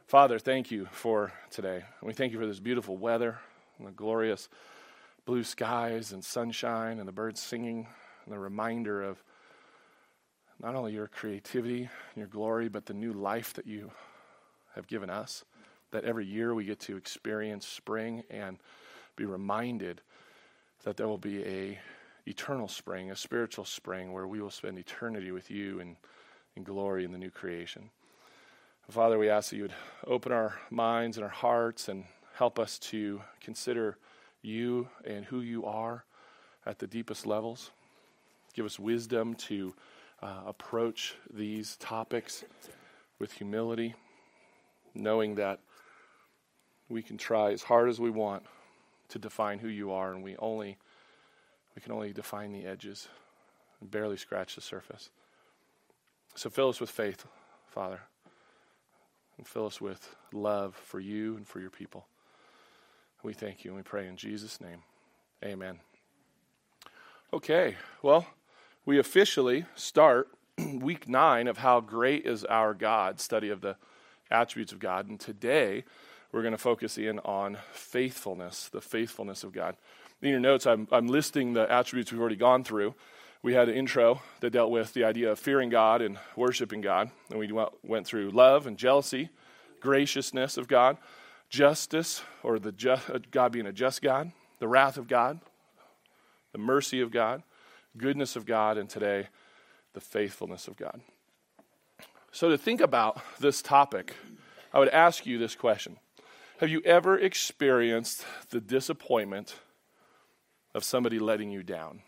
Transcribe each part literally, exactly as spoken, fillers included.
Father, thank you for today. We thank you for this beautiful weather and the glorious blue skies and sunshine and the birds singing and the reminder of not only your creativity and your glory, but the new life that you have given us, that every year we get to experience spring and be reminded that there will be a eternal spring, a spiritual spring where we will spend eternity with you in, in glory in the new creation. Father, we ask that you would open our minds and our hearts and help us to consider you and who you are at the deepest levels. Give us wisdom to uh, approach these topics with humility, knowing that we can try as hard as we want to define who you are, and we only we can only define the edges and barely scratch the surface. So fill us with faith, Father. And fill us with love for you and for your people. We thank you and we pray in Jesus' name. Amen. Okay, well, we officially start week nine of How Great is Our God, study of the attributes of God. And today, we're going to focus in on faithfulness, the faithfulness of God. In your notes, I'm, I'm listing the attributes we've already gone through. We had an intro that dealt with the idea of fearing God and worshiping God. And we went through love and jealousy, graciousness of God, justice, or the just, God being a just God, the wrath of God, the mercy of God, goodness of God, and today, the faithfulness of God. So to think about this topic, I would ask you this question. Have you ever experienced the disappointment of somebody letting you down?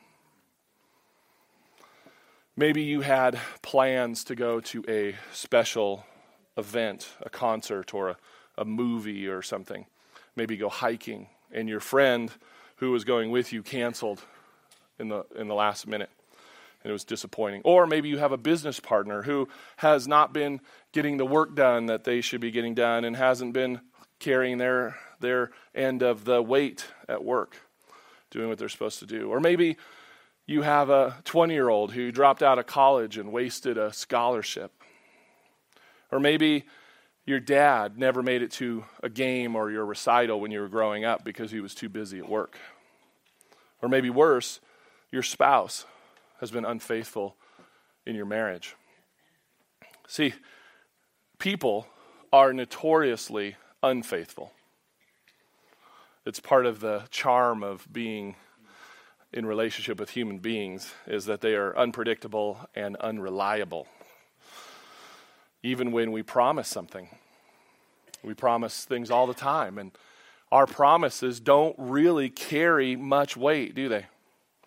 Maybe you had plans to go to a special event, a concert or a, a movie or something. Maybe go hiking, and your friend who was going with you canceled in the in the last minute, and it was disappointing. Or maybe you have a business partner who has not been getting the work done that they should be getting done and hasn't been carrying their their end of the weight at work, doing what they're supposed to do. Or maybe you have a twenty-year-old who dropped out of college and wasted a scholarship. Or maybe your dad never made it to a game or your recital when you were growing up because he was too busy at work. Or maybe worse, your spouse has been unfaithful in your marriage. See, people are notoriously unfaithful. It's part of the charm of being in relationship with human beings is that they are unpredictable and unreliable. Even when we promise something, we promise things all the time, and our promises don't really carry much weight, do they?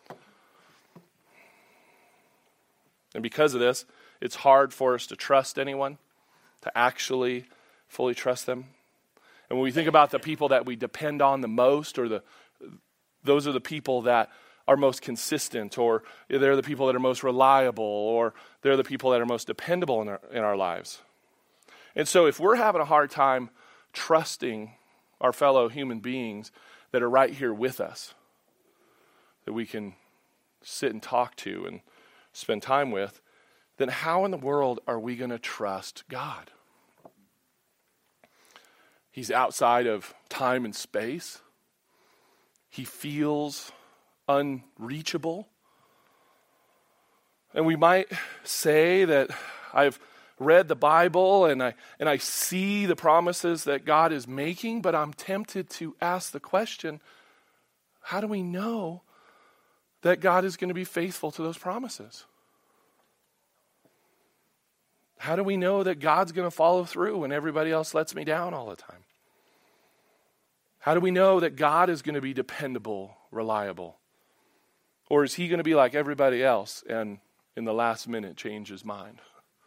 And because of this, it's hard for us to trust anyone, to actually fully trust them. And when we think about the people that we depend on the most, or the those are the people that are most consistent, or they're the people that are most reliable, or they're the people that are most dependable in our, in our lives. And so if we're having a hard time trusting our fellow human beings that are right here with us, that we can sit and talk to and spend time with, then how in the world are we going to trust God? He's outside of time and space. He feels unreachable. And we might say that I've read the Bible and I and I see the promises that God is making, but I'm tempted to ask the question, how do we know that God is going to be faithful to those promises? How do we know that God's going to follow through when everybody else lets me down all the time? How do we know that God is going to be dependable, reliable? Or is he going to be like everybody else and in the last minute change his mind?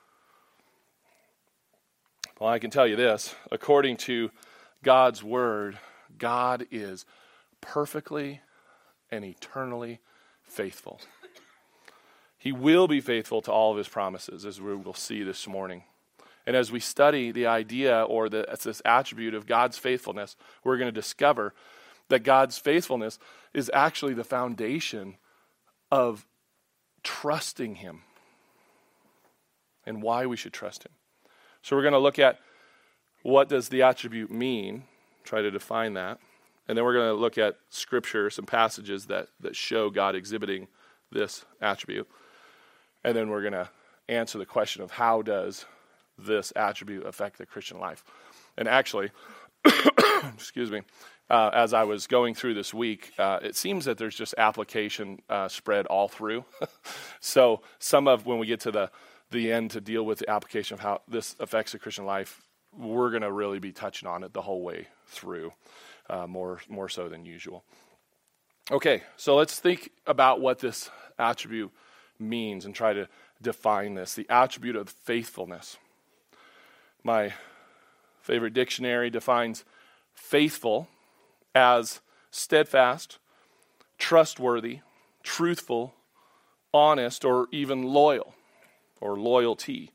Well, I can tell you this. According to God's word, God is perfectly and eternally faithful. He will be faithful to all of his promises, as we will see this morning. And as we study the idea or the, this attribute of God's faithfulness, we're going to discover that God's faithfulness is actually the foundation of trusting him and why we should trust him. So we're going to look at what does the attribute mean? Try to define that. And then we're going to look at scripture, some passages that, that show God exhibiting this attribute. And then we're going to answer the question of how does this attribute affect the Christian life. And actually, excuse me, uh, as I was going through this week, uh, it seems that there's just application uh, spread all through. So some of, when we get to the, the end to deal with the application of how this affects the Christian life, we're going to really be touching on it the whole way through, uh, more, more so than usual. Okay, so let's think about what this attribute means and try to define this. The attribute of faithfulness. My favorite dictionary defines faithful as steadfast, trustworthy, truthful, honest, or even loyal, or loyalty.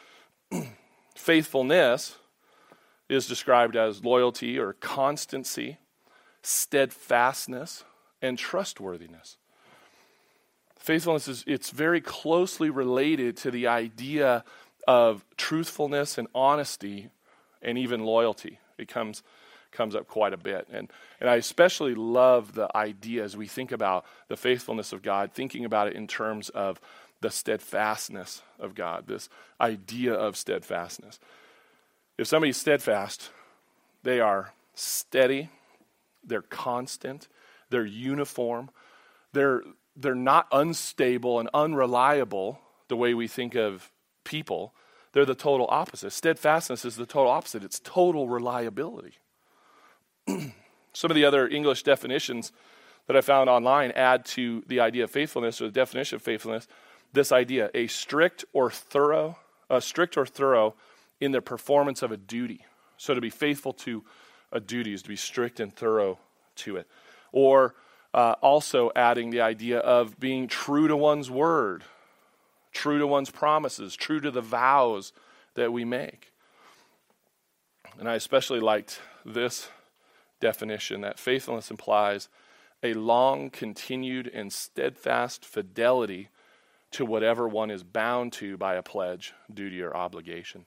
Faithfulness is described as loyalty or constancy, steadfastness, and trustworthiness. Faithfulness is, it's very closely related to the idea of truthfulness and honesty and even loyalty. It comes comes up quite a bit. And, and I especially love the idea as we think about the faithfulness of God, thinking about it in terms of the steadfastness of God, this idea of steadfastness. If somebody's steadfast, they are steady, they're constant, they're uniform, they're they're not unstable and unreliable the way we think of people. They're the total opposite. Steadfastness is the total opposite. It's total reliability. Some of the other English definitions that I found online add to the idea of faithfulness, or the definition of faithfulness, this idea: a strict or thorough, a strict or thorough in the performance of a duty. So to be faithful to a duty is to be strict and thorough to it. Or uh, also adding the idea of being true to one's word, true to one's promises, true to the vows that we make. And I especially liked this definition, that faithfulness implies a long, continued, and steadfast fidelity to whatever one is bound to by a pledge, duty, or obligation.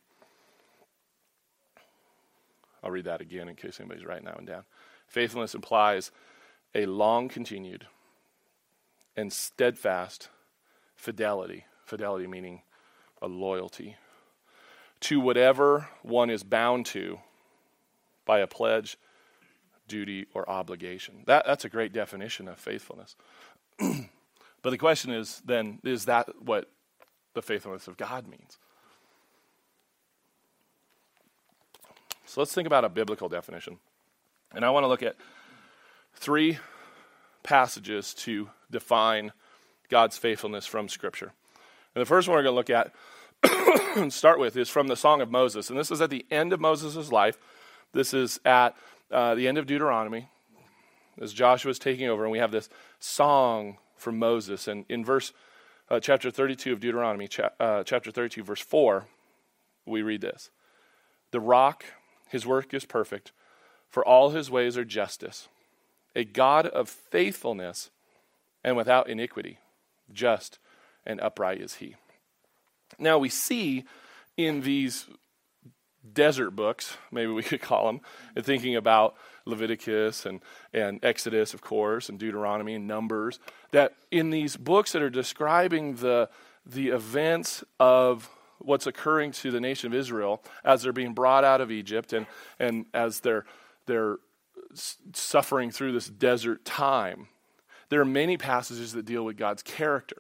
I'll read that again in case anybody's writing that one down. Faithfulness implies a long, continued, and steadfast fidelity. Fidelity meaning a loyalty to whatever one is bound to by a pledge, duty, or obligation. That, that's a great definition of faithfulness. But the question is then, is that what the faithfulness of God means? So let's think about a biblical definition. And I want to look at three passages to define God's faithfulness from Scripture. And the first one we're going to look at and start with is from the Song of Moses. And this is at the end of Moses' life. This is at uh, the end of Deuteronomy, as Joshua is taking over. And we have this song from Moses. And in verse, uh, chapter thirty-two of Deuteronomy, cha- uh, chapter thirty-two, verse four, we read this. The rock, his work is perfect, for all his ways are justice. A God of faithfulness and without iniquity, just and upright is he. Now we see in these desert books, maybe we could call them, and thinking about Leviticus and, and Exodus, of course, and Deuteronomy and Numbers, that in these books that are describing the, the events of what's occurring to the nation of Israel as they're being brought out of Egypt and, and as they're, they're suffering through this desert time, there are many passages that deal with God's character.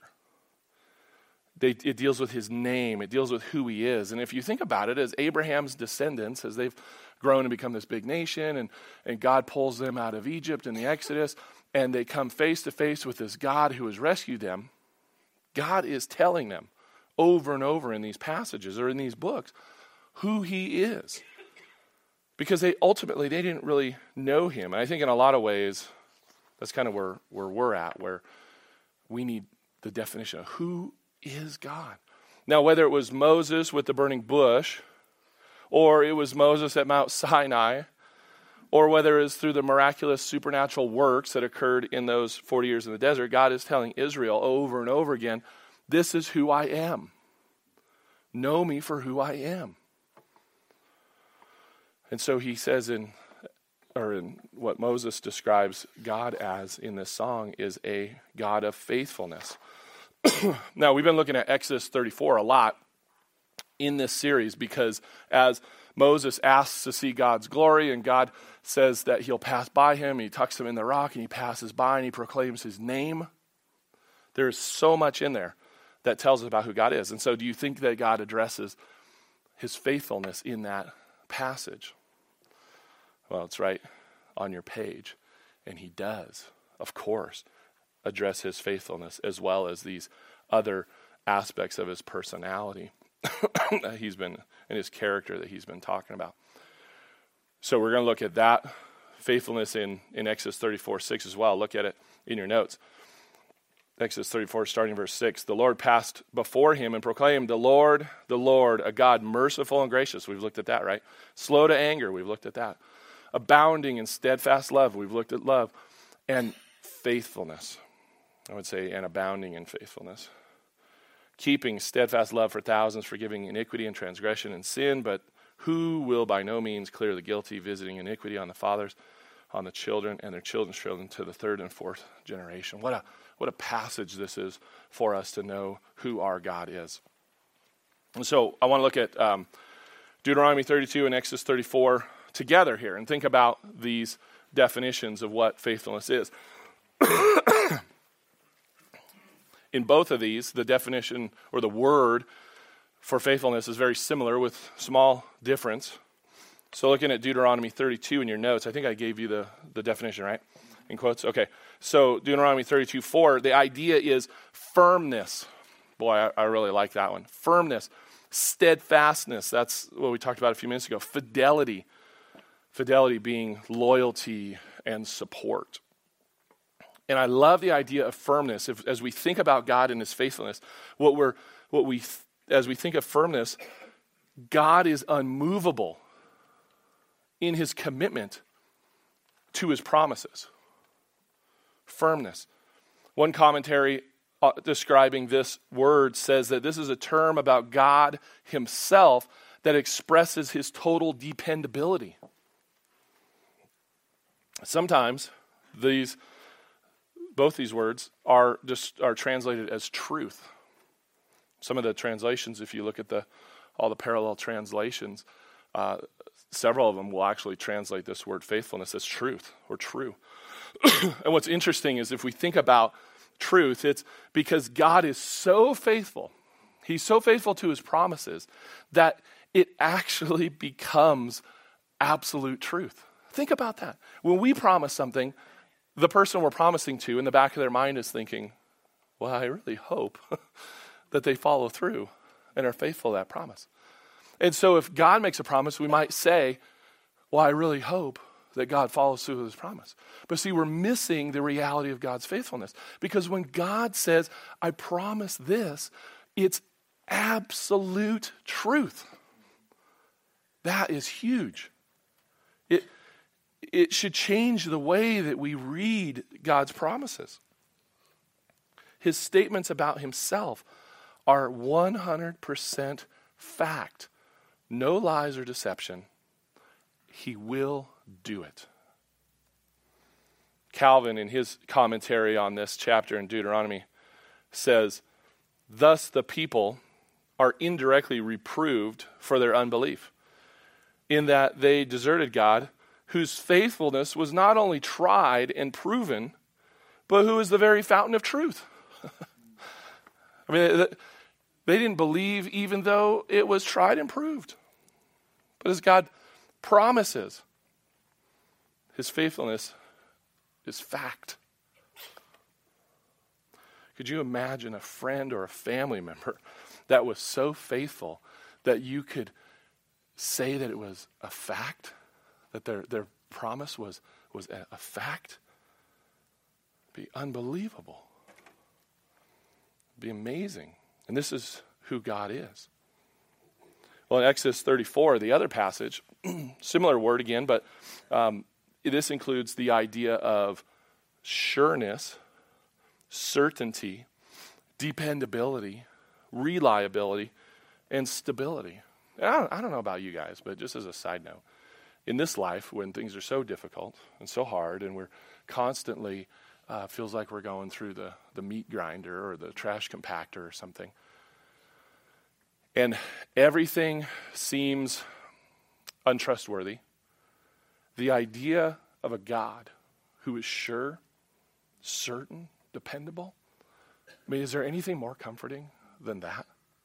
They, it deals with his name. It deals with who he is. And if you think about it, as Abraham's descendants, as they've grown and become this big nation, and, and God pulls them out of Egypt in the Exodus, and they come face to face with this God who has rescued them, God is telling them over and over in these passages or in these books who he is. Because they ultimately, they didn't really know him. And I think in a lot of ways, that's kind of where, where we're at, where we need the definition of who is God. Now, whether it was Moses with the burning bush, or it was Moses at Mount Sinai, or whether it's through the miraculous supernatural works that occurred in those forty years in the desert, God is telling Israel over and over again, this is who I am. Know me for who I am. And so he says in, or in what Moses describes God as in this song, is a God of faithfulness. Now, we've been looking at Exodus thirty-four a lot in this series because as Moses asks to see God's glory and God says that he'll pass by him, he tucks him in the rock and he passes by and he proclaims his name. There's so much in there that tells us about who God is. And so do you think that God addresses his faithfulness in that passage? Well, it's right on your page. And he does, of course, address his faithfulness as well as these other aspects of his personality that he's been, and his character that he's been talking about. So we're going to look at that faithfulness in, in Exodus thirty-four six as well. Look at it in your notes. Exodus thirty-four, starting verse six. The Lord passed before him and proclaimed, the Lord, the Lord, a God merciful and gracious. We've looked at that, right? Slow to anger. We've looked at that. Abounding in steadfast love. We've looked at love. And faithfulness. I would say, and abounding in faithfulness. Keeping steadfast love for thousands, forgiving iniquity and transgression and sin, but who will by no means clear the guilty, visiting iniquity on the fathers, on the children, and their children's children to the third and fourth generation. What a what a passage this is for us to know who our God is. And so I want to look at um, Deuteronomy thirty-two and Exodus thirty-four together here and think about these definitions of what faithfulness is. In both of these, the definition or the word for faithfulness is very similar with small difference. So looking at Deuteronomy thirty-two in your notes, I think I gave you the, the definition, right? In quotes? Okay. So Deuteronomy thirty-two four, the idea is firmness. Boy, I, I really like that one. Firmness. Steadfastness. That's what we talked about a few minutes ago. Fidelity. Fidelity being loyalty and support. And I love the idea of firmness. If, as we think about God and his faithfulness, what we're, what we, as we think of firmness, God is unmovable in his commitment to his promises. Firmness. One commentary uh, describing this word says that this is a term about God himself that expresses his total dependability. Sometimes these Both these words are just are translated as truth. Some of the translations, if you look at the all the parallel translations, uh, several of them will actually translate this word faithfulness as truth or true. And what's interesting is if we think about truth, it's because God is so faithful. He's so faithful to his promises that it actually becomes absolute truth. Think about that. When we promise something, the person we're promising to in the back of their mind is thinking, well, I really hope that they follow through and are faithful to that promise. And so if God makes a promise, we might say, well, I really hope that God follows through with his promise. But see, we're missing the reality of God's faithfulness. Because when God says, I promise this, it's absolute truth. That is huge. It It should change the way that we read God's promises. His statements about himself are one hundred percent fact. No lies or deception. He will do it. Calvin, in his commentary on this chapter in Deuteronomy, says, thus the people are indirectly reproved for their unbelief, in that they deserted God, whose faithfulness was not only tried and proven, but who is the very fountain of truth. I mean, they didn't believe even though it was tried and proved. But as God promises, his faithfulness is fact. Could you imagine a friend or a family member that was so faithful that you could say that it was a fact? That their, their promise was, was a, a fact? It'd be unbelievable. It'd be amazing. And this is who God is. Well, in Exodus thirty-four, the other passage, similar word again, but um, this includes the idea of sureness, certainty, dependability, reliability, and stability. I don't, I don't know about you guys, but just as a side note, in this life when things are so difficult and so hard and we're constantly, uh, feels like we're going through the, the meat grinder or the trash compactor or something. And everything seems untrustworthy. The idea of a God who is sure, certain, dependable, I mean, is there anything more comforting than that?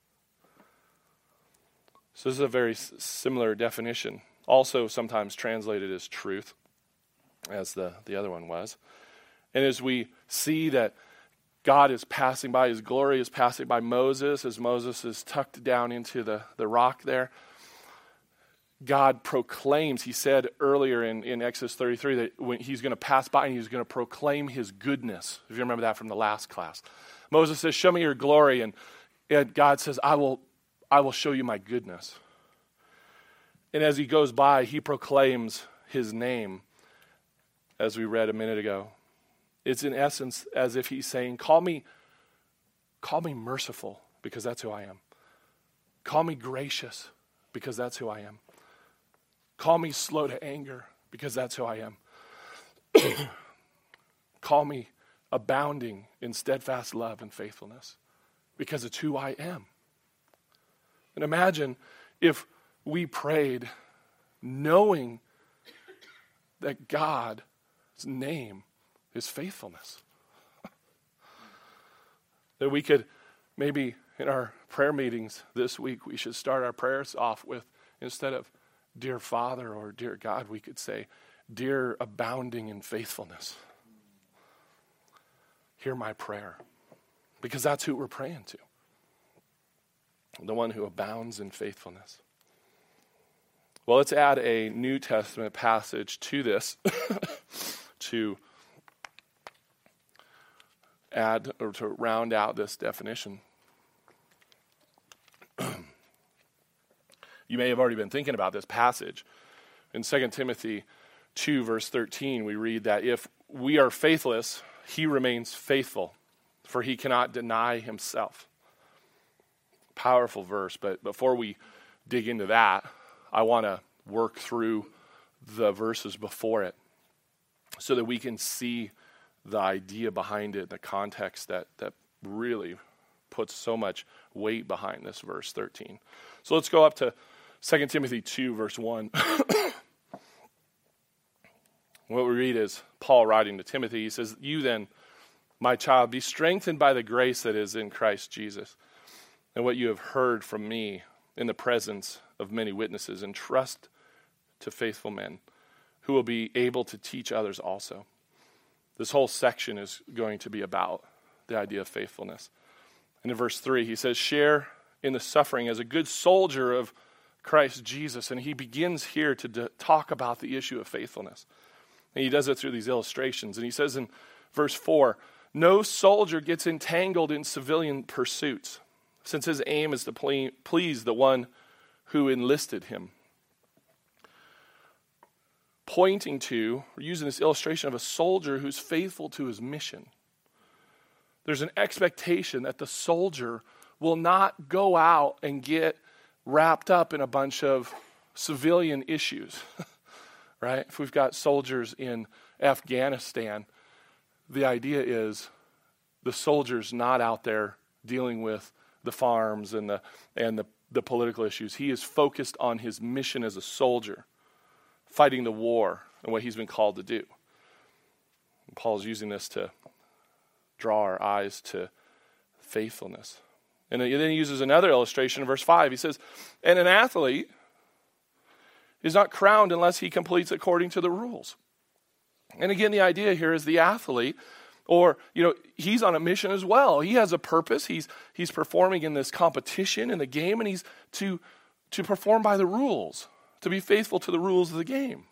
So this is a very s- similar definition, also sometimes translated as truth, as the, the other one was. And as we see that God is passing by, his glory is passing by Moses, as Moses is tucked down into the, the rock there, God proclaims, he said earlier in, in Exodus thirty-three that when he's going to pass by and he's going to proclaim his goodness. If you remember that from the last class. Moses says, show me your glory. And, and God says, I will, I will show you my goodness. And as he goes by, he proclaims his name, as we read a minute ago. It's in essence as if he's saying, call me, call me merciful, because that's who I am. Call me gracious, because that's who I am. Call me slow to anger, because that's who I am. Call me abounding in steadfast love and faithfulness, because it's who I am. And imagine if we prayed knowing that God's name is faithfulness. That we could maybe in our prayer meetings this week, we should start our prayers off with, instead of dear Father or dear God, we could say, dear abounding in faithfulness. Hear my prayer. Because that's who we're praying to. The one who abounds in faithfulness. Well, let's add a New Testament passage to this to add or to round out this definition. You may have already been thinking about this passage. In Second Timothy two, verse thirteen, we read that if we are faithless, he remains faithful, for he cannot deny himself. Powerful verse, but before we dig into that, I want to work through the verses before it so that we can see the idea behind it, the context that, that really puts so much weight behind this verse thirteen. So let's go up to Second Timothy two, verse one. What we read is Paul writing to Timothy. He says, you then, my child, be strengthened by the grace that is in Christ Jesus, and what you have heard from me in the presence of many witnesses, and trust to faithful men who will be able to teach others also. This whole section is going to be about the idea of faithfulness. And in verse three, he says, share in the suffering as a good soldier of Christ Jesus. And he begins here to d- talk about the issue of faithfulness. And he does it through these illustrations. And he says in verse four, no soldier gets entangled in civilian pursuits, since his aim is to ple- please the one who enlisted him. Pointing to, or using this illustration of a soldier who's faithful to his mission. There's an expectation that the soldier will not go out and get wrapped up in a bunch of civilian issues, right? If we've got soldiers in Afghanistan, the idea is the soldier's not out there dealing with the farms and the and the, the political issues. He is focused on his mission as a soldier, fighting the war and what he's been called to do. And Paul's using this to draw our eyes to faithfulness. And then he uses another illustration in verse five. He says, and an athlete is not crowned unless he completes according to the rules. And again, the idea here is the athlete, or, you know, he's on a mission as well. He has a purpose. He's he's performing in this competition in the game, and he's to to perform by the rules, to be faithful to the rules of the game.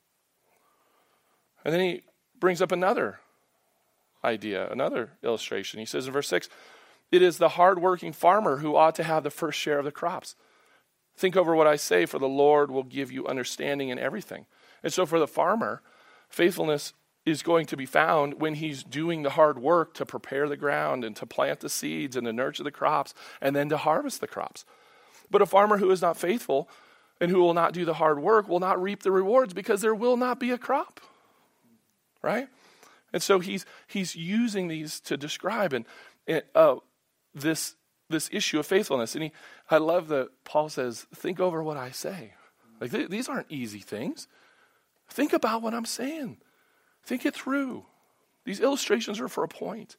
And then he brings up another idea, another illustration. He says in verse six, it is the hardworking farmer who ought to have the first share of the crops. Think over what I say, for the Lord will give you understanding in everything. And so for the farmer, faithfulness is going to be found when he's doing the hard work to prepare the ground and to plant the seeds and to nurture the crops and then to harvest the crops. But a farmer who is not faithful, and who will not do the hard work will not reap the rewards because there will not be a crop. Right? And so he's he's using these to describe and uh, this this issue of faithfulness. And he, I love that Paul says, think over what I say. Like th- these aren't easy things. Think about what I'm saying. Think it through. These illustrations are for a point.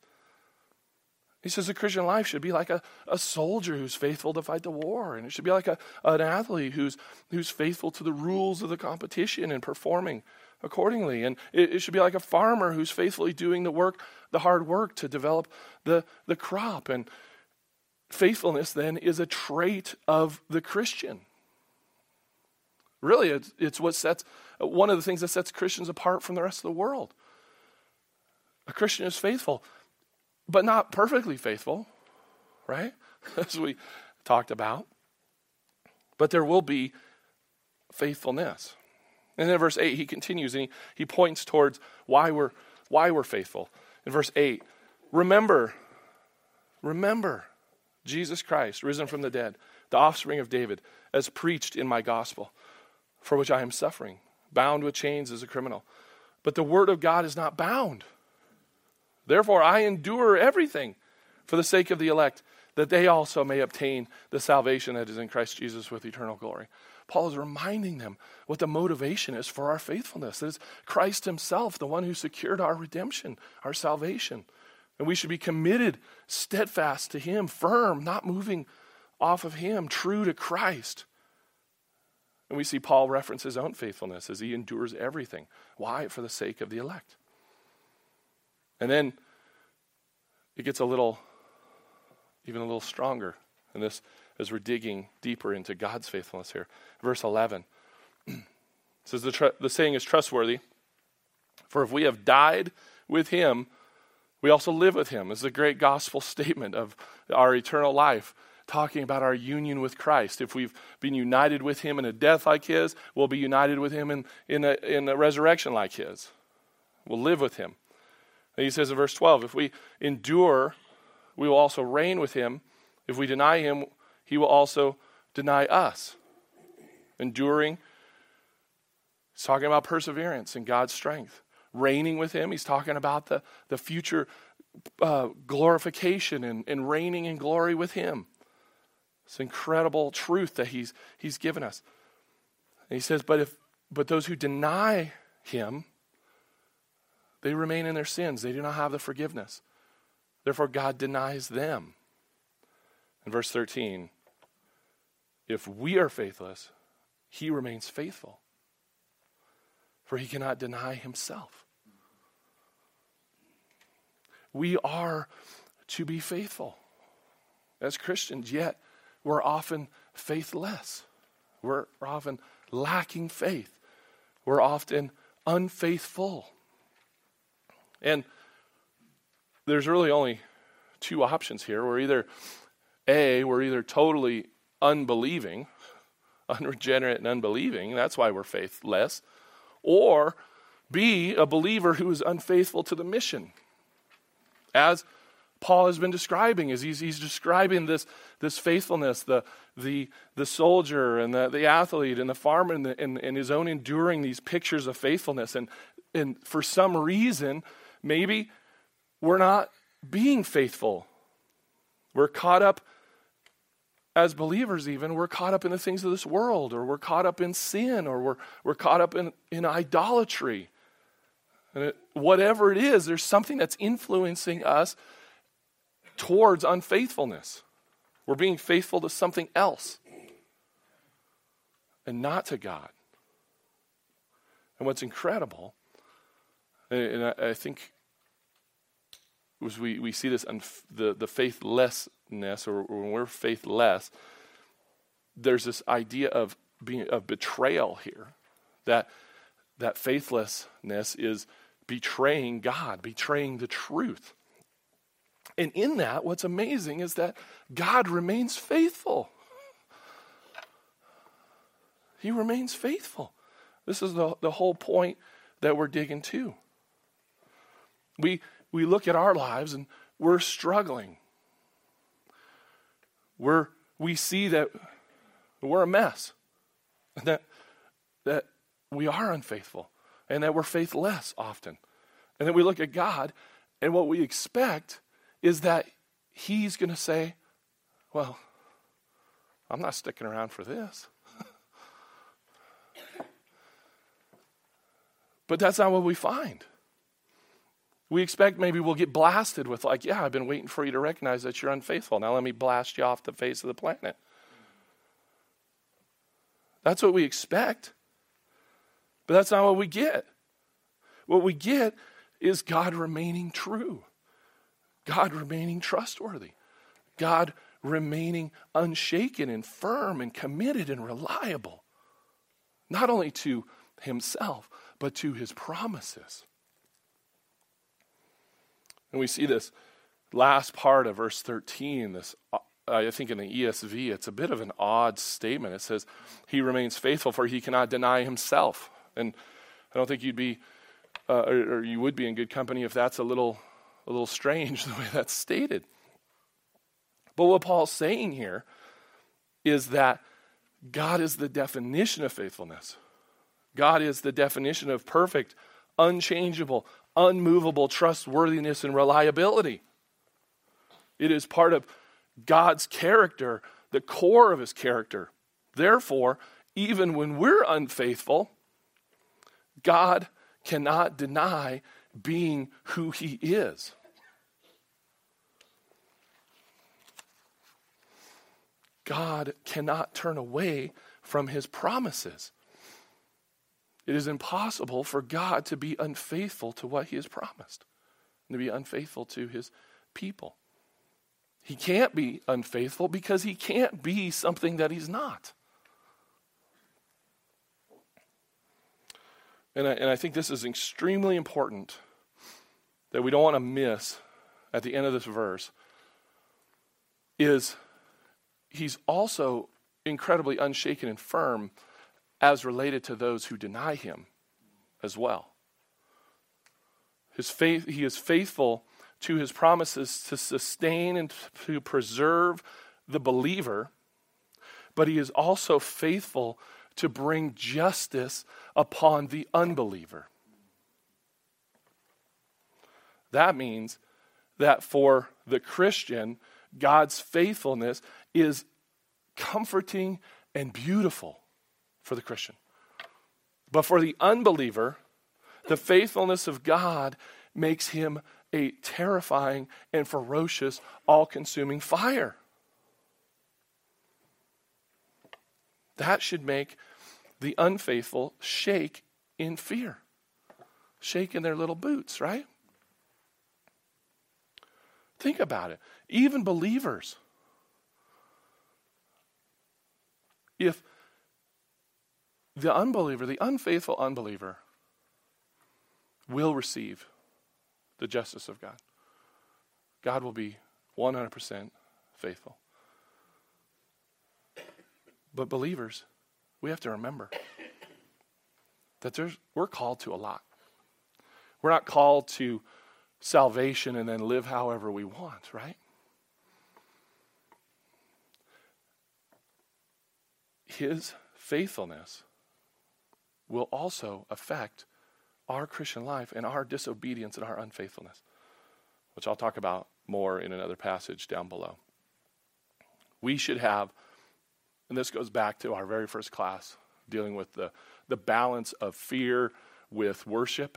He says the Christian life should be like a, a soldier who's faithful to fight the war. And it should be like a, an athlete who's who's faithful to the rules of the competition and performing accordingly. And it, it should be like a farmer who's faithfully doing the work, the hard work to develop the, the crop. And faithfulness then is a trait of the Christian. Really, it's, it's what sets, one of the things that sets Christians apart from the rest of the world. A Christian is faithful, but not perfectly faithful, right? As we talked about. But there will be faithfulness. And then in verse eight, he continues and he, he points towards why we're why we're faithful. In verse eight, remember, remember Jesus Christ, risen from the dead, the offspring of David, as preached in my gospel, for which I am suffering, bound with chains as a criminal. But the word of God is not bound. Therefore, I endure everything for the sake of the elect, that they also may obtain the salvation that is in Christ Jesus with eternal glory. Paul is reminding them what the motivation is for our faithfulness. That it's Christ himself, the one who secured our redemption, our salvation. And we should be committed, steadfast to him, firm, not moving off of him, true to Christ. And we see Paul reference his own faithfulness as he endures everything. Why? For the sake of the elect. And then it gets a little, even a little stronger in this as we're digging deeper into God's faithfulness here. Verse eleven says, the, tr- the saying is trustworthy, for if we have died with him, we also live with him. This is a great gospel statement of our eternal life, talking about our union with Christ. If we've been united with him in a death like his, we'll be united with him in, in, a, in a resurrection like his. We'll live with him. And he says in verse twelve, if we endure, we will also reign with him. If we deny him, he will also deny us. Enduring, he's talking about perseverance and God's strength. Reigning with him, he's talking about the, the future uh, glorification and, and reigning in glory with him. It's incredible truth that he's he's given us. And he says, but if but those who deny him, they remain in their sins. They do not have the forgiveness. Therefore, God denies them. In verse thirteen, if we are faithless, he remains faithful, for he cannot deny himself. We are to be faithful as Christians, yet we're often faithless. We're, we're often lacking faith. We're often unfaithful. And there's really only two options here. We're either, A, we're either totally unbelieving, unregenerate and unbelieving, that's why we're faithless, or B, a believer who is unfaithful to the mission. As Paul has been describing, as he's, he's describing this, this faithfulness, the, the, the soldier and the, the athlete and the farmer and, the, and, and his own enduring these pictures of faithfulness. And, and for some reason, maybe we're not being faithful. We're caught up, as believers even, we're caught up in the things of this world, or we're caught up in sin, or we're, we're caught up in, in idolatry. And it, whatever it is, there's something that's influencing us towards unfaithfulness. We're being faithful to something else and not to God. And what's incredible, and I, I think as we, we see this, unf- the, the faithlessness, or, or when we're faithless, there's this idea of being of betrayal here, that that faithlessness is betraying God, betraying the truth. And in that, what's amazing is that God remains faithful. He remains faithful. This is the, the whole point that we're digging to. We, we look at our lives and we're struggling. We're, we see that we're a mess. that, that we are unfaithful and that we're faithless often. And then we look at God, and what we expect is that he's going to say, well, I'm not sticking around for this. But that's not what we find. We expect maybe we'll get blasted with like, yeah, I've been waiting for you to recognize that you're unfaithful. Now let me blast you off the face of the planet. That's what we expect. But that's not what we get. What we get is God remaining true. God remaining trustworthy. God remaining unshaken and firm and committed and reliable. Not only to himself, but to his promises. And we see this last part of verse thirteen, this uh, I think in the E S V, it's a bit of an odd statement. It says, he remains faithful for he cannot deny himself. And I don't think you'd be, uh, or, or you would be in good company if that's a little, a little strange the way that's stated. But what Paul's saying here is that God is the definition of faithfulness. God is the definition of perfect, unchangeable, unmovable trustworthiness and reliability. It is part of God's character, the core of his character. Therefore, even when we're unfaithful, God cannot deny being who he is. God cannot turn away from his promises. It is impossible for God to be unfaithful to what he has promised and to be unfaithful to his people. He can't be unfaithful because he can't be something that he's not. And I, and I think this is extremely important that we don't want to miss at the end of this verse is he's also incredibly unshaken and firm as related to those who deny him as well. His faith, he is faithful to his promises to sustain and to preserve the believer, but he is also faithful to bring justice upon the unbeliever. That means that for the Christian, God's faithfulness is comforting and beautiful for the Christian. But for the unbeliever, the faithfulness of God makes him a terrifying and ferocious, all-consuming fire. That should make the unfaithful shake in fear. Shake in their little boots, right? Think about it. Even believers, if the unbeliever, the unfaithful unbeliever, will receive the justice of God, God will be one hundred percent faithful. But believers, we have to remember that there's, we're called to a lot. We're not called to salvation and then live however we want, right? His faithfulness will also affect our Christian life and our disobedience and our unfaithfulness, which I'll talk about more in another passage down below. We should have, and this goes back to our very first class, dealing with the, the balance of fear with worship.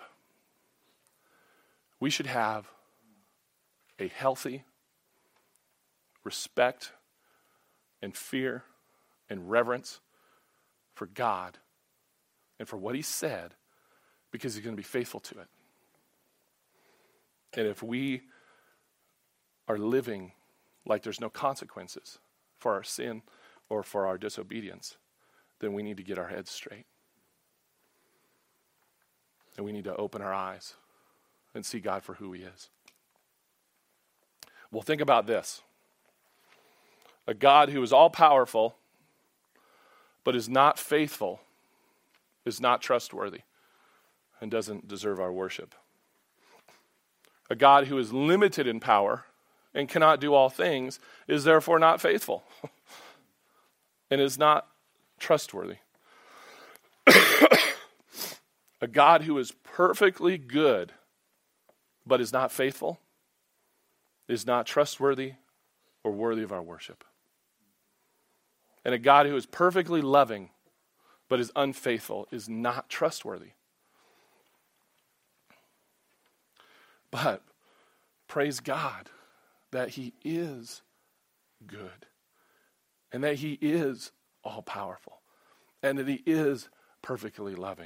We should have a healthy respect and fear and reverence for God and for what he said, because he's going to be faithful to it. And if we are living like there's no consequences for our sin or for our disobedience, then we need to get our heads straight. And we need to open our eyes and see God for who he is. Well, think about this. A God who is all-powerful but is not faithful is not trustworthy and doesn't deserve our worship. A God who is limited in power and cannot do all things is therefore not faithful and is not trustworthy. A God who is perfectly good but is not faithful is not trustworthy or worthy of our worship. And a God who is perfectly loving but is unfaithful is not trustworthy. But praise God that he is good and that he is all-powerful and that he is perfectly loving.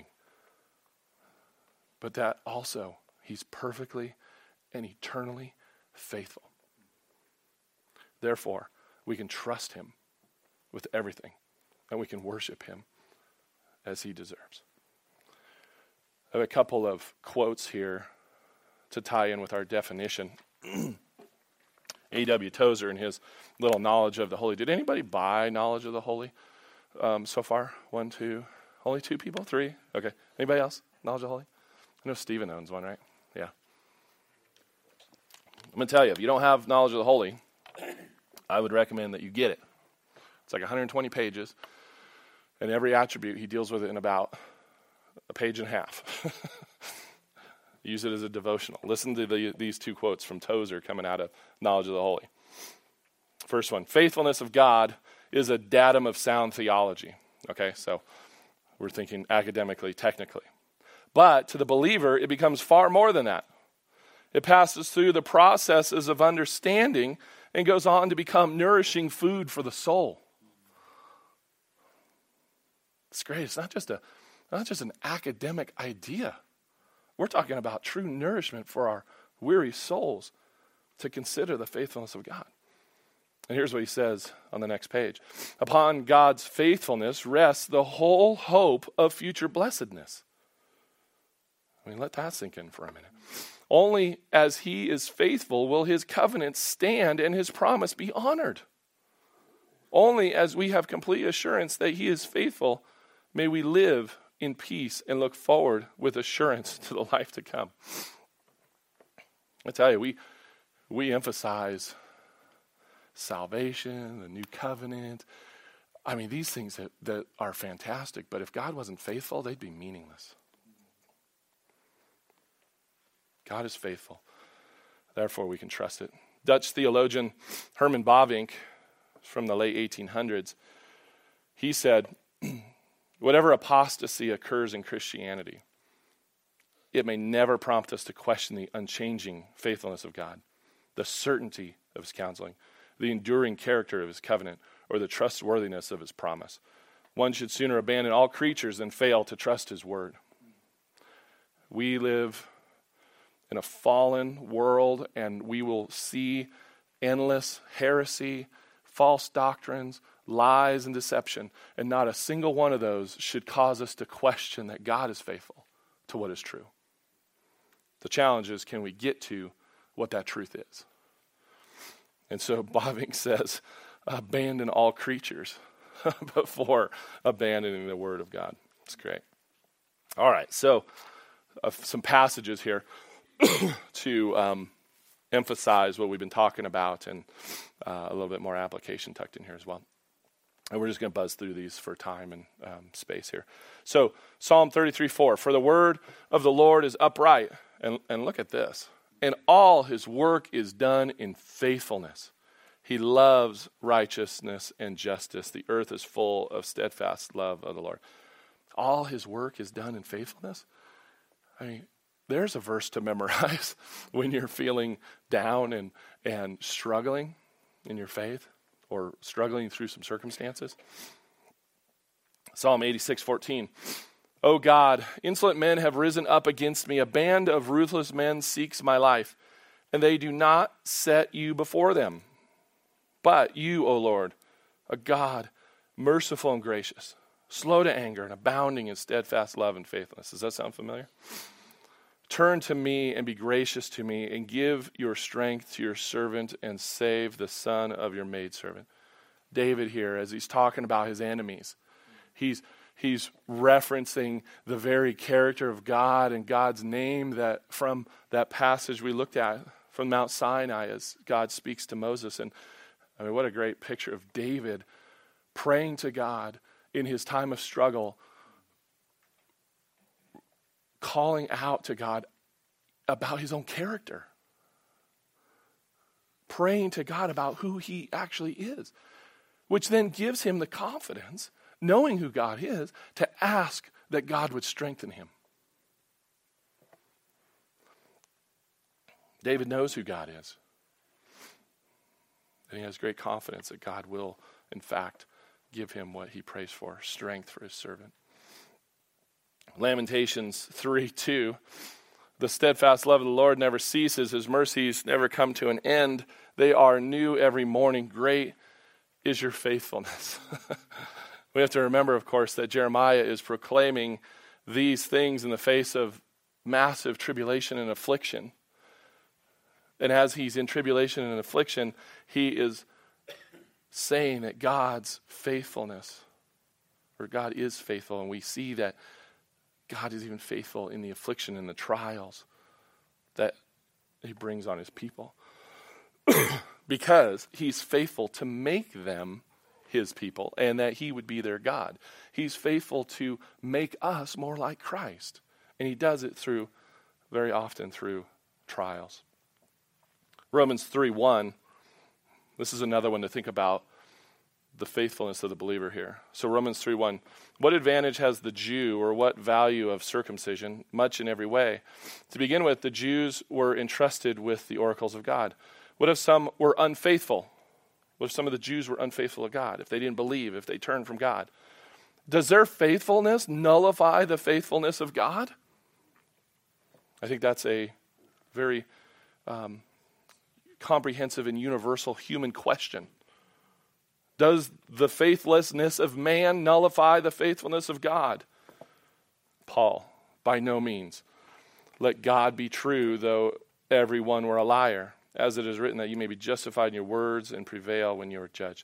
But that also he's perfectly and eternally faithful. Therefore, we can trust him with everything, and we can worship him as he deserves. I have a couple of quotes here to tie in with our definition. A W Tozer in his little Knowledge of the Holy. Did anybody buy Knowledge of the Holy um, so far? One, two, only two people? Three? Okay. Anybody else? Knowledge of the Holy? I know Stephen owns one, right? Yeah. I'm going to tell you, if you don't have Knowledge of the Holy, I would recommend that you get it. It's like one hundred twenty pages, and every attribute, he deals with it in about a page and a half. Use it as a devotional. Listen to the, these two quotes from Tozer coming out of Knowledge of the Holy. First one, faithfulness of God is a datum of sound theology. Okay, so we're thinking academically, technically. But to the believer, it becomes far more than that. It passes through the processes of understanding and goes on to become nourishing food for the soul. It's great. It's not just a, not just an academic idea. We're talking about true nourishment for our weary souls to consider the faithfulness of God. And here's what he says on the next page. Upon God's faithfulness rests the whole hope of future blessedness. I mean, let that sink in for a minute. Only as he is faithful will his covenant stand and his promise be honored. Only as we have complete assurance that he is faithful may we live in peace and look forward with assurance to the life to come. I tell you, we we emphasize salvation, the new covenant. I mean, these things that, that are fantastic, but if God wasn't faithful, they'd be meaningless. God is faithful. Therefore, we can trust it. Dutch theologian Herman Bavinck from the late eighteen hundreds, he said, whatever apostasy occurs in Christianity, it may never prompt us to question the unchanging faithfulness of God, the certainty of his counseling, the enduring character of his covenant, or the trustworthiness of his promise. One should sooner abandon all creatures than fail to trust his word. We live in a fallen world, and we will see endless heresy, false doctrines, lies, and deception, and not a single one of those should cause us to question that God is faithful to what is true. The challenge is, can we get to what that truth is? And so Bavinck says, abandon all creatures before abandoning the word of God. It's great. All right, so uh, some passages here to um, emphasize what we've been talking about, and uh, a little bit more application tucked in here as well. And we're just going to buzz through these for time and um, space here. So Psalm thirty-three four, for the word of the Lord is upright. And, and look at this. And all his work is done in faithfulness. He loves righteousness and justice. The earth is full of steadfast love of the Lord. All his work is done in faithfulness. I mean, there's a verse to memorize when you're feeling down and, and struggling in your faith or struggling through some circumstances. Psalm eighty-six fourteen. O God, insolent men have risen up against me. A band of ruthless men seeks my life, and they do not set you before them. But you, O Lord, a God merciful and gracious, slow to anger and abounding in steadfast love and faithfulness. Does that sound familiar? Turn to me and be gracious to me, and give your strength to your servant, and save the son of your maidservant. David here, as he's talking about his enemies, he's he's referencing the very character of God and God's name that from that passage we looked at from Mount Sinai as God speaks to Moses. And I mean, what a great picture of David praying to God in his time of struggle, calling out to God about his own character. Praying to God about who he actually is, which then gives him the confidence, knowing who God is, to ask that God would strengthen him. David knows who God is. And he has great confidence that God will, in fact, give him what he prays for, strength for his servant. Lamentations three two, the steadfast love of the Lord never ceases. His mercies never come to an end. They are new every morning. Great is your faithfulness. We have to remember, of course, that Jeremiah is proclaiming these things in the face of massive tribulation and affliction. And as he's in tribulation and affliction, he is saying that God's faithfulness, or God is faithful, and we see that God is even faithful in the affliction and the trials that he brings on his people. Because he's faithful to make them his people and that he would be their God. He's faithful to make us more like Christ. And he does it through, very often through trials. Romans three one, this is another one to think about the faithfulness of the believer here. So Romans three one, what advantage has the Jew, or what value of circumcision? Much in every way. To begin with, the Jews were entrusted with the oracles of God. What if some were unfaithful? What if some of the Jews were unfaithful to God? If they didn't believe, if they turned from God? Does their faithfulness nullify the faithfulness of God? I think that's a very um, comprehensive and universal human question. Does the faithlessness of man nullify the faithfulness of God? Paul, by no means. Let God be true, though everyone were a liar. As it is written, that you may be justified in your words and prevail when you are judged.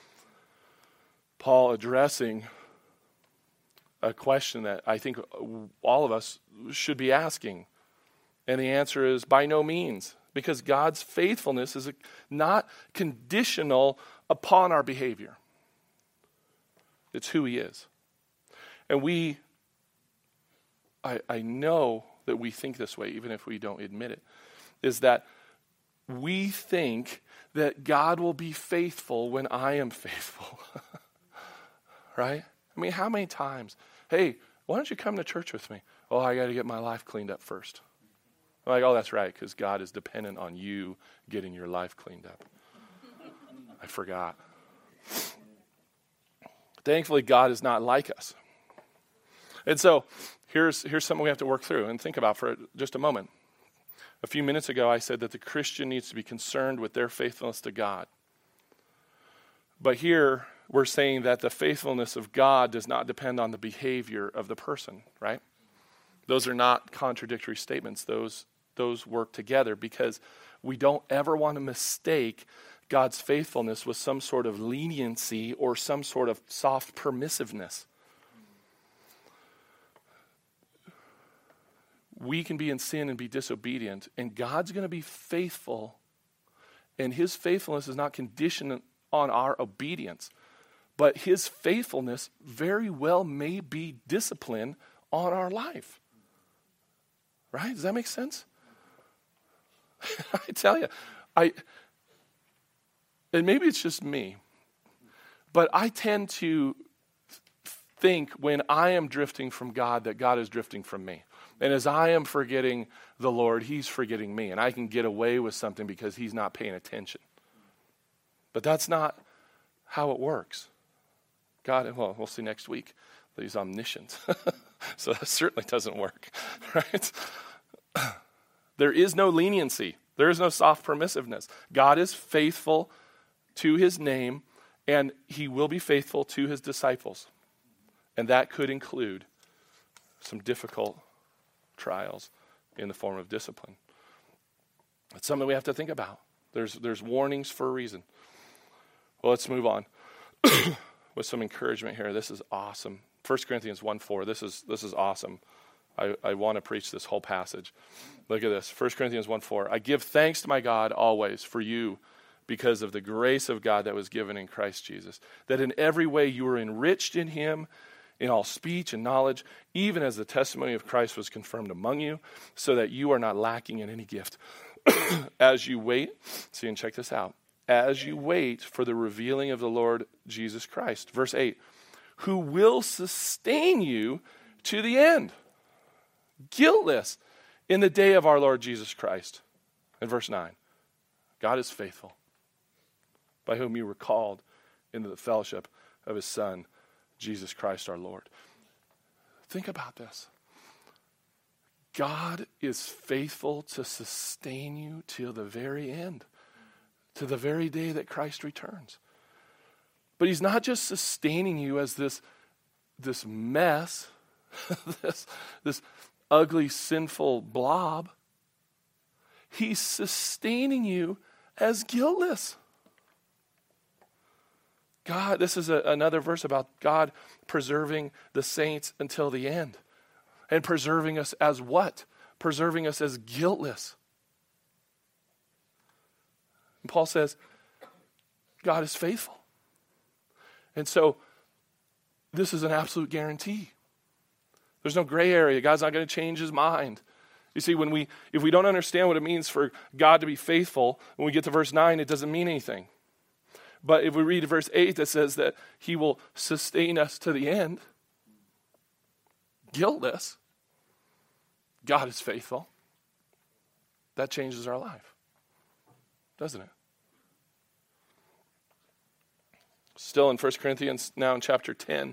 Paul addressing a question that I think all of us should be asking. And the answer is by no means. Because God's faithfulness is not conditional upon our behavior. It's who he is. And we, I, I know that we think this way, even if we don't admit it, is that we think that God will be faithful when I am faithful. Right? I mean, how many times, hey, why don't you come to church with me? Oh, I got to get my life cleaned up first. I'm like, oh, that's right, because God is dependent on you getting your life cleaned up. I forgot. Thankfully, God is not like us. And so here's, here's something we have to work through and think about for just a moment. A few minutes ago, I said that the Christian needs to be concerned with their faithfulness to God. But here, we're saying that the faithfulness of God does not depend on the behavior of the person, right? Those are not contradictory statements. Those, those work together because we don't ever want to mistake God's faithfulness with some sort of leniency or some sort of soft permissiveness. We can be in sin and be disobedient, and God's going to be faithful, and his faithfulness is not conditioned on our obedience, but his faithfulness very well may be discipline on our life. Right? Does that make sense? I tell you, I, and maybe it's just me, but I tend to think when I am drifting from God that God is drifting from me. And as I am forgetting the Lord, he's forgetting me. And I can get away with something because he's not paying attention. But that's not how it works. God, well, we'll see next week that he's omniscient. So that certainly doesn't work, right? There is no leniency. There is no soft permissiveness. God is faithful to his name, and he will be faithful to his disciples. And that could include some difficult trials in the form of discipline. It's something we have to think about. There's there's warnings for a reason. Well, let's move on with some encouragement here. This is awesome. First Corinthians one four. This is this is awesome. I, I want to preach this whole passage. Look at this. First Corinthians one four. I give thanks to my God always for you because of the grace of God that was given in Christ Jesus, that in every way you were enriched in him in all speech and knowledge, even as the testimony of Christ was confirmed among you, so that you are not lacking in any gift. As you wait, see and check this out, as you wait for the revealing of the Lord Jesus Christ. Verse eight, who will sustain you to the end, guiltless in the day of our Lord Jesus Christ. And verse nine, God is faithful, by whom you were called into the fellowship of his Son, Jesus Christ our Lord. Think about this. God is faithful to sustain you till the very end, to the very day that Christ returns. But he's not just sustaining you as this, this mess, this, this ugly, sinful blob. He's sustaining you as guiltless. God, this is a, another verse about God preserving the saints until the end. And preserving us as what? Preserving us as guiltless. And Paul says, God is faithful. And so, this is an absolute guarantee. There's no gray area. God's not going to change his mind. You see, when we, if we don't understand what it means for God to be faithful, when we get to verse nine, it doesn't mean anything. But if we read verse eight that says that he will sustain us to the end, guiltless, God is faithful, that changes our life, doesn't it? Still in First Corinthians, now in chapter ten,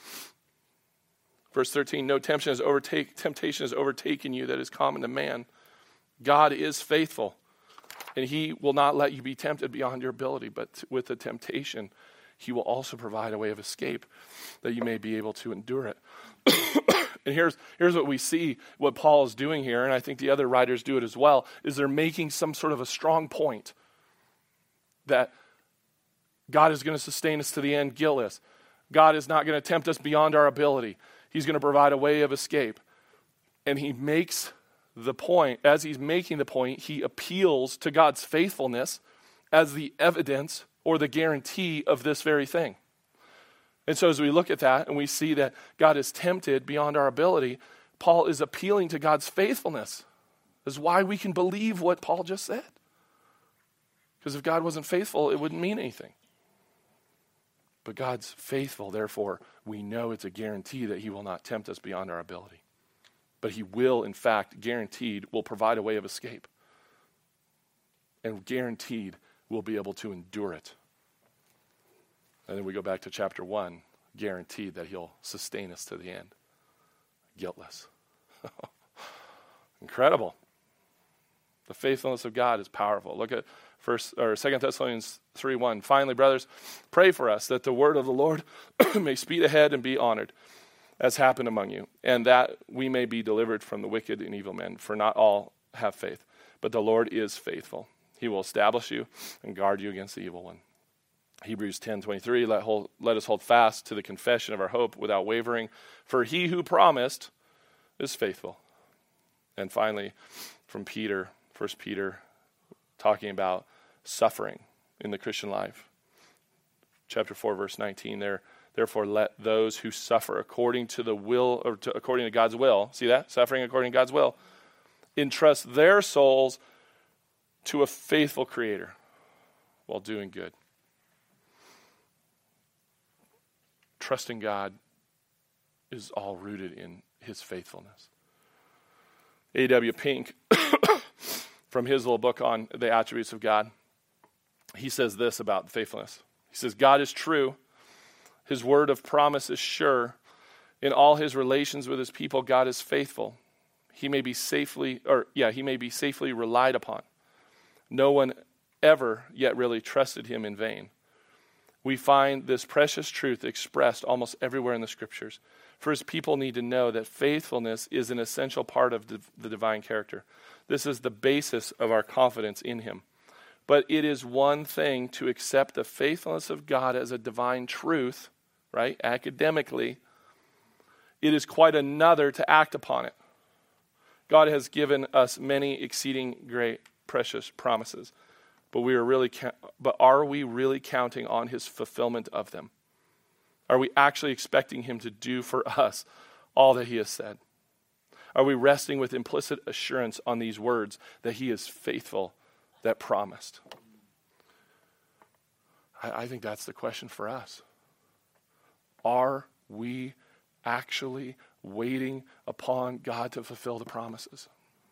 verse thirteen, no temptation has, overtake, temptation has overtaken you that is common to man. God is faithful, and he will not let you be tempted beyond your ability, but with the temptation, he will also provide a way of escape that you may be able to endure it. And here's, here's what we see, what Paul is doing here, and I think the other writers do it as well, is they're making some sort of a strong point that God is going to sustain us to the end guiltless. God is not going to tempt us beyond our ability. He's going to provide a way of escape. And he makes the point, as he's making the point, he appeals to God's faithfulness as the evidence or the guarantee of this very thing. And so as we look at that and we see that God is tempted beyond our ability, Paul is appealing to God's faithfulness. This is why we can believe what Paul just said. Because if God wasn't faithful, it wouldn't mean anything. But God's faithful, therefore, we know it's a guarantee that he will not tempt us beyond our ability. But he will, in fact, guaranteed, will provide a way of escape. And guaranteed, we'll be able to endure it. And then we go back to chapter one, guaranteed that he'll sustain us to the end. Guiltless. Incredible. The faithfulness of God is powerful. Look at First or Second Thessalonians three one. Finally, brothers, pray for us that the word of the Lord may speed ahead and be honored, as happened among you, and that we may be delivered from the wicked and evil men. For not all have faith, but the Lord is faithful. He will establish you and guard you against the evil one. Hebrews ten twenty-three. Let hold, let us hold fast to the confession of our hope without wavering, for he who promised is faithful. And finally, from Peter, First Peter, talking about suffering in the Christian life. Chapter four, verse nineteen there. Therefore, let those who suffer according to the will, or to, according to God's will, see that? Suffering according to God's will, entrust their souls to a faithful Creator while doing good. Trusting God is all rooted in his faithfulness. A W Pink, from his little book on the attributes of God, he says this about faithfulness. He says, God is true. His word of promise is sure. In all his relations with his people, God is faithful. He may be safely, or yeah, he may be safely relied upon. No one ever yet really trusted him in vain. We find this precious truth expressed almost everywhere in the scriptures. For his people need to know that faithfulness is an essential part of the divine character. This is the basis of our confidence in him. But it is one thing to accept the faithfulness of God as a divine truth, right, academically. It is quite another to act upon it. God has given us many exceeding great, precious promises. But we are really, but are we really counting on his fulfillment of them? Are we actually expecting him to do for us all that he has said? Are we resting with implicit assurance on these words that he is faithful, that promised? I, I think that's the question for us. Are we actually waiting upon God to fulfill the promises?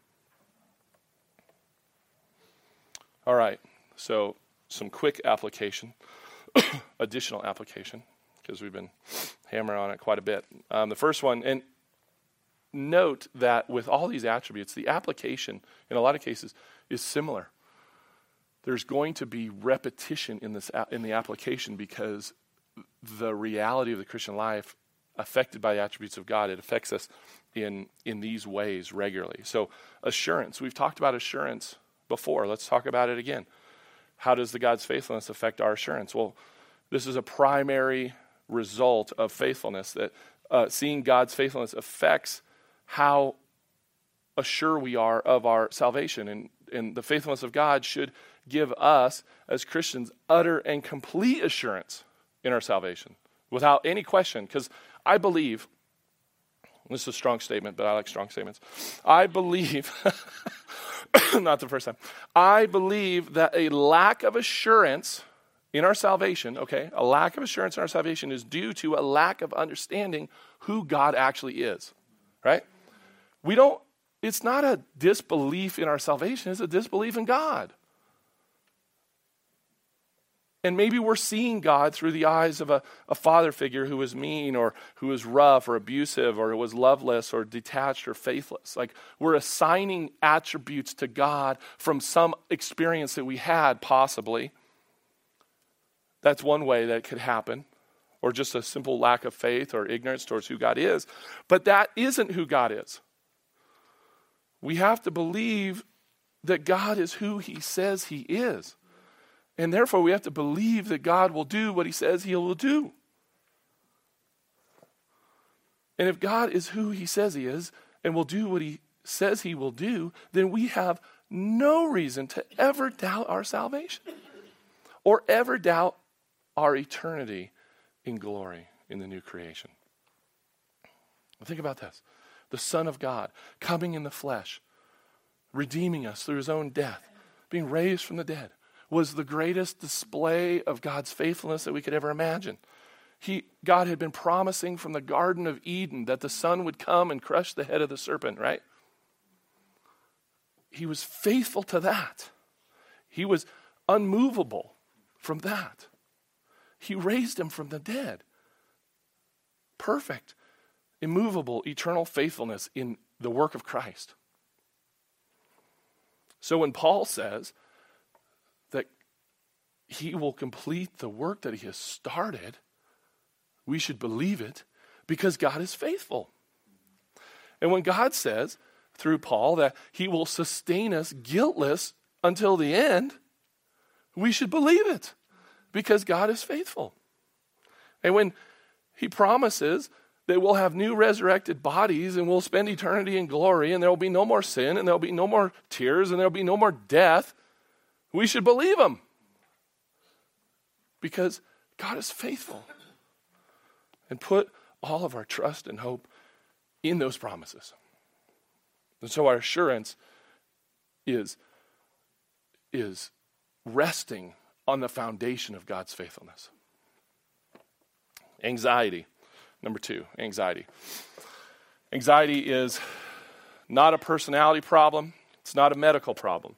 All right, so some quick application, additional application, because we've been hammering on it quite a bit. Um, the first one, and note that with all these attributes, the application, in a lot of cases, is similar. There's going to be repetition in this in the application because the reality of the Christian life, affected by the attributes of God, it affects us in, in these ways regularly. So assurance, we've talked about assurance before. Let's talk about it again. How does the God's faithfulness affect our assurance? Well, this is a primary result of faithfulness, that uh, seeing God's faithfulness affects how assured we are of our salvation. And, and the faithfulness of God should give us, as Christians, utter and complete assurance in our salvation, without any question. Because I believe, this is a strong statement, but I like strong statements. I believe, not the first time, I believe that a lack of assurance in our salvation, okay, a lack of assurance in our salvation is due to a lack of understanding who God actually is, right? We don't, it's not a disbelief in our salvation, it's a disbelief in God. And maybe we're seeing God through the eyes of a, a father figure who was mean, or who was rough or abusive, or was loveless or detached or faithless. Like, we're assigning attributes to God from some experience that we had, possibly. That's one way that could happen. Or just a simple lack of faith or ignorance towards who God is. But that isn't who God is. We have to believe that God is who he says he is. And therefore, we have to believe that God will do what he says he will do. And if God is who he says he is and will do what he says he will do, then we have no reason to ever doubt our salvation or ever doubt our eternity in glory in the new creation. Well, think about this. The Son of God coming in the flesh, redeeming us through his own death, being raised from the dead, was the greatest display of God's faithfulness that we could ever imagine. He, God had been promising from the Garden of Eden that the Son would come and crush the head of the serpent, right? He was faithful to that. He was unmovable from that. He raised him from the dead. Perfect, immovable, eternal faithfulness in the work of Christ. So when Paul says that he will complete the work that he has started, we should believe it because God is faithful. And when God says through Paul that he will sustain us guiltless until the end, we should believe it because God is faithful. And when he promises that we'll have new resurrected bodies and we'll spend eternity in glory and there will be no more sin and there will be no more tears and there will be no more death, we should believe him because God is faithful. And put all of our trust and hope in those promises. And so our assurance is, is resting on the foundation of God's faithfulness. Anxiety. Number two, anxiety. Anxiety is not a personality problem. It's not a medical problem.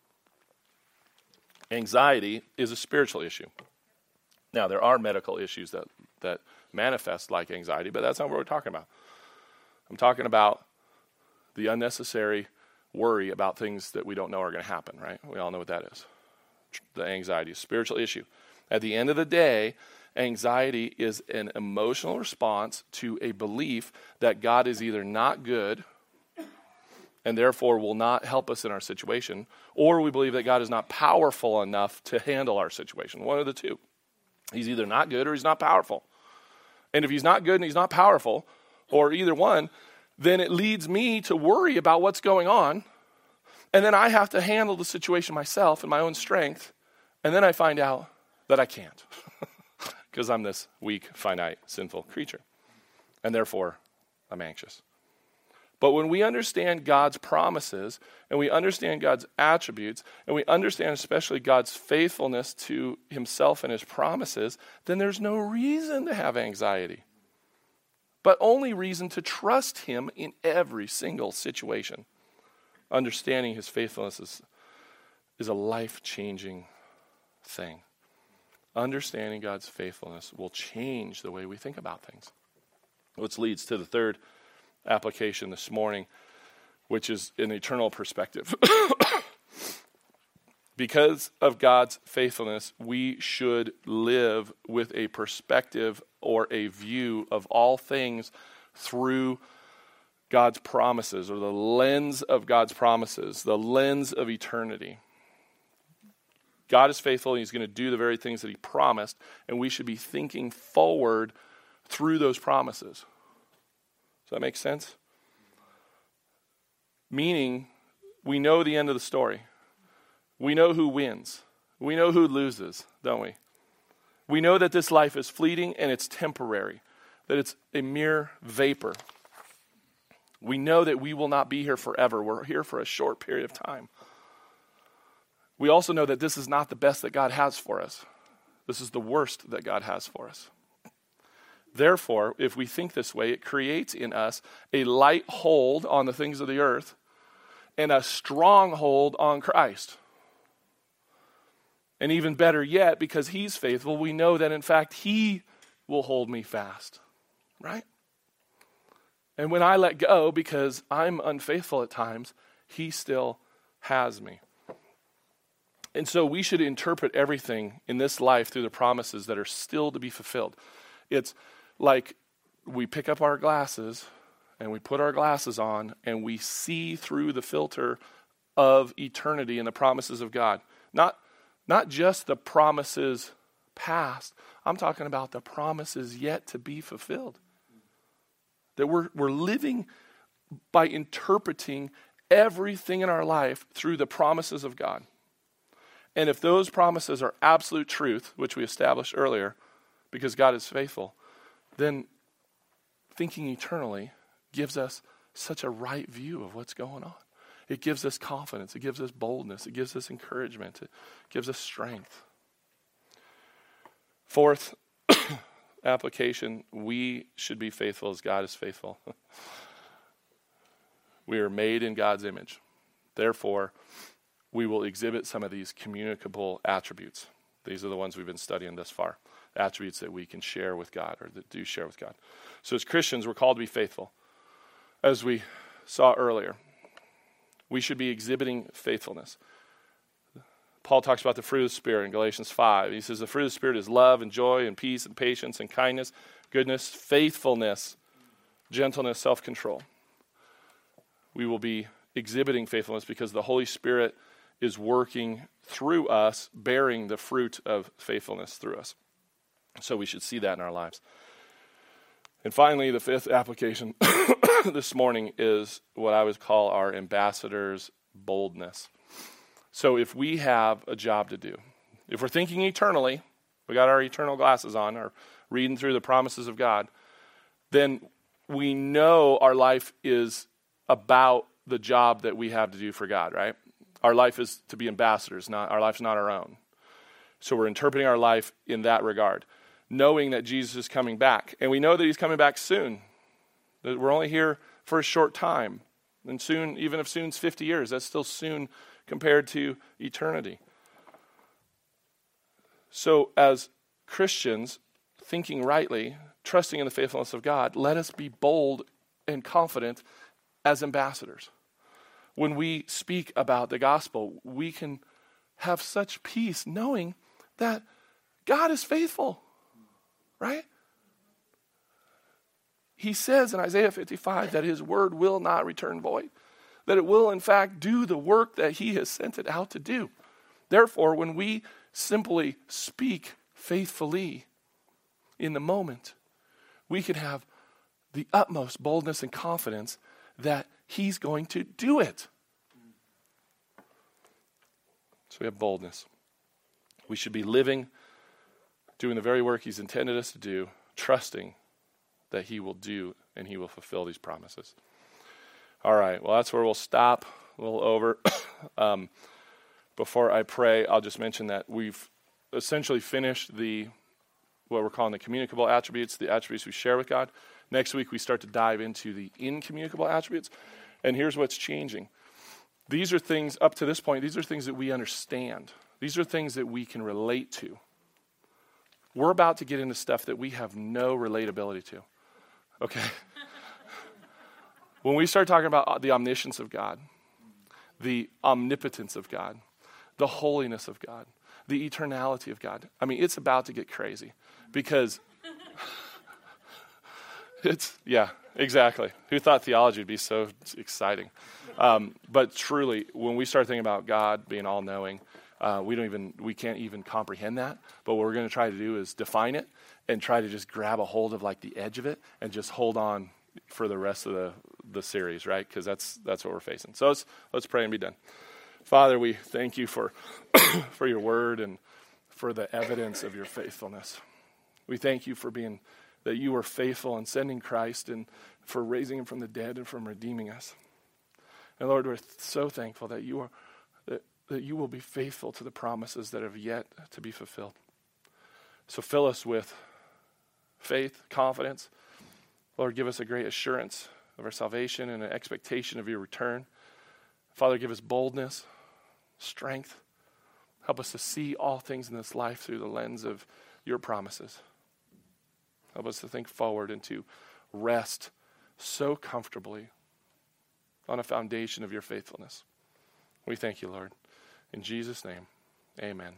Anxiety is a spiritual issue. Now, there are medical issues that, that manifest like anxiety, but that's not what we're talking about. I'm talking about the unnecessary worry about things that we don't know are going to happen, right? We all know what that is. The anxiety is a spiritual issue. At the end of the day, anxiety is an emotional response to a belief that God is either not good and therefore will not help us in our situation, or we believe that God is not powerful enough to handle our situation. One of the two. He's either not good or he's not powerful. And if he's not good and he's not powerful, or either one, then it leads me to worry about what's going on. And then I have to handle the situation myself in my own strength. And then I find out that I can't. because I'm this weak, finite, sinful creature. And therefore, I'm anxious. But when we understand God's promises, and we understand God's attributes, and we understand especially God's faithfulness to himself and his promises, then there's no reason to have anxiety, but only reason to trust him in every single situation. Understanding his faithfulness is, is a life-changing thing. Understanding God's faithfulness will change the way we think about things. Which leads to the third application this morning, which is an eternal perspective. Because of God's faithfulness, we should live with a perspective or a view of all things through God's promises, or the lens of God's promises, the lens of eternity. God is faithful, and he's going to do the very things that he promised, and we should be thinking forward through those promises. Does that make sense? Meaning, we know the end of the story. We know who wins. We know who loses, don't we? We know that this life is fleeting and it's temporary, that it's a mere vapor. We know that we will not be here forever. We're here for a short period of time. We also know that this is not the best that God has for us. This is the worst that God has for us. Therefore, if we think this way, it creates in us a light hold on the things of the earth and a strong hold on Christ. And even better yet, because he's faithful, we know that in fact he will hold me fast, right? And when I let go, because I'm unfaithful at times, he still has me. And so we should interpret everything in this life through the promises that are still to be fulfilled. It's like we pick up our glasses and we put our glasses on and we see through the filter of eternity and the promises of God. Not, not just the promises past. I'm talking about the promises yet to be fulfilled. That we're, we're living by interpreting everything in our life through the promises of God. And if those promises are absolute truth, which we established earlier, because God is faithful, then thinking eternally gives us such a right view of what's going on. It gives us confidence. It gives us boldness. It gives us encouragement. It gives us strength. Fourth application, we should be faithful as God is faithful. We are made in God's image. Therefore, we will exhibit some of these communicable attributes. These are the ones we've been studying thus far. Attributes that we can share with God, or that do share with God. So as Christians, we're called to be faithful. As we saw earlier, we should be exhibiting faithfulness. Paul talks about the fruit of the Spirit in Galatians five. He says the fruit of the Spirit is love and joy and peace and patience and kindness, goodness, faithfulness, gentleness, self-control. We will be exhibiting faithfulness because the Holy Spirit is working through us, bearing the fruit of faithfulness through us. So we should see that in our lives. And finally, the fifth application this morning is what I would call our ambassador's boldness. So if we have a job to do, if we're thinking eternally, we got our eternal glasses on, or reading through the promises of God, then we know our life is about the job that we have to do for God, right? Our life is to be ambassadors, not our life's not our own. So we're interpreting our life in that regard, knowing that Jesus is coming back. And we know that he's coming back soon. That we're only here for a short time. And soon, even if soon's fifty years, that's still soon compared to eternity. So as Christians, thinking rightly, trusting in the faithfulness of God, let us be bold and confident as ambassadors. When we speak about the gospel, we can have such peace knowing that God is faithful, right? He says in Isaiah fifty-five that his word will not return void, that it will in fact do the work that he has sent it out to do. Therefore, when we simply speak faithfully in the moment, we can have the utmost boldness and confidence that he's going to do it. So we have boldness. We should be living doing the very work he's intended us to do, trusting that he will do and he will fulfill these promises. All right, well, that's where we'll stop. A little over. um, before I pray, I'll just mention that we've essentially finished the what we're calling the communicable attributes, the attributes we share with God. Next week, we start to dive into the incommunicable attributes. And here's what's changing. These are things, up to this point, these are things that we understand. These are things that we can relate to. We're about to get into stuff that we have no relatability to. Okay? When we start talking about the omniscience of God, the omnipotence of God, the holiness of God, the eternality of God, I mean, it's about to get crazy because it's, yeah, exactly. Who thought theology would be so exciting? Um, but truly, when we start thinking about God being all-knowing, uh, we don't even, we can't even comprehend that. But what we're going to try to do is define it and try to just grab a hold of like the edge of it and just hold on for the rest of the, the series, right? Because that's that's what we're facing. So let's let's pray and be done. Father, we thank you for for your word and for the evidence of your faithfulness. We thank you for being that you were faithful in sending Christ and for raising him from the dead and from redeeming us. And Lord, we're so thankful that you are that, that you will be faithful to the promises that have yet to be fulfilled. So fill us with faith, confidence. Lord, give us a great assurance of our salvation and an expectation of your return. Father, give us boldness, strength. Help us to see all things in this life through the lens of your promises. Help us to think forward and to rest so comfortably on a foundation of your faithfulness. We thank you, Lord. In Jesus' name, amen.